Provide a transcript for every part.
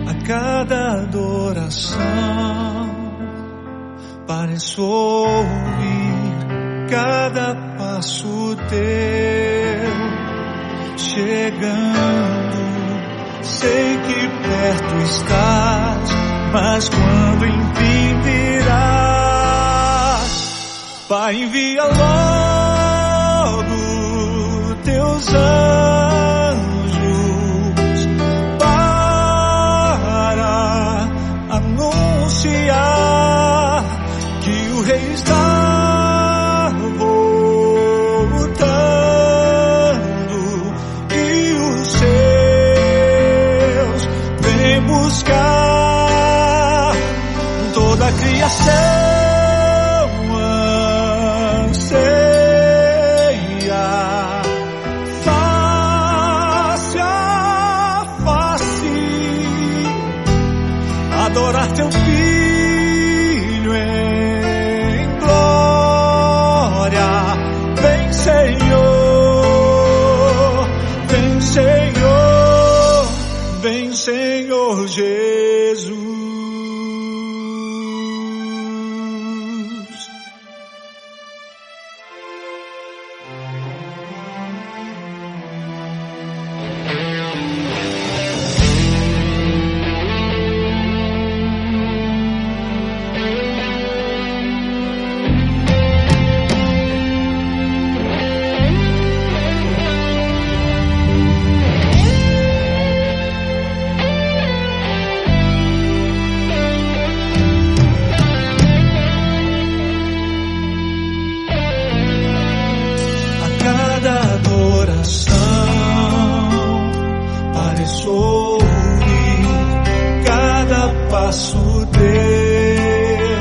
A cada adoração pareço ouvir cada passo teu chegando. Sei que perto estás, mas quando enfim virás, Pai, envia logo teus anjos para anunciar que o Rei está voltando e os seus vem buscar. Toda a criação anseia face a face adorar teu Filho em glória. Vem, Senhor, vem, Senhor, vem, Senhor Jesus. Cada adoração pareço ouvir cada passo teu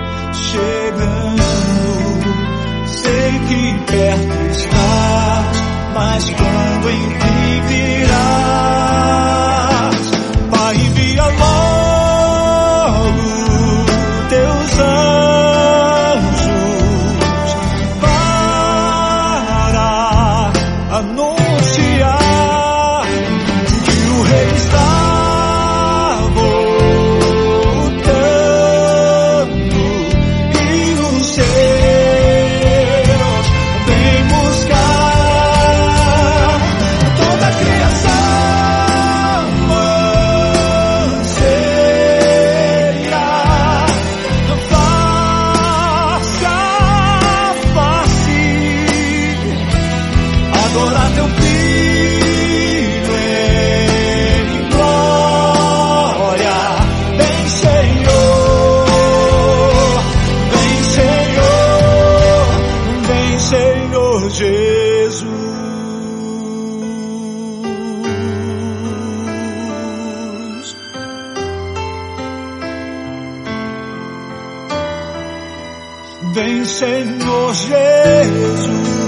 chegando. Sei que perto estás, mas quando enfim virás, Pai, envia logo teus anjos para anunciar que o Rei está voltando e os seus vem buscar. Toda a criação anseia face a face adorar teu Filho em glória. Vem, Senhor, vem, Senhor, vem, Senhor Jesus. Vem, Senhor Jesus.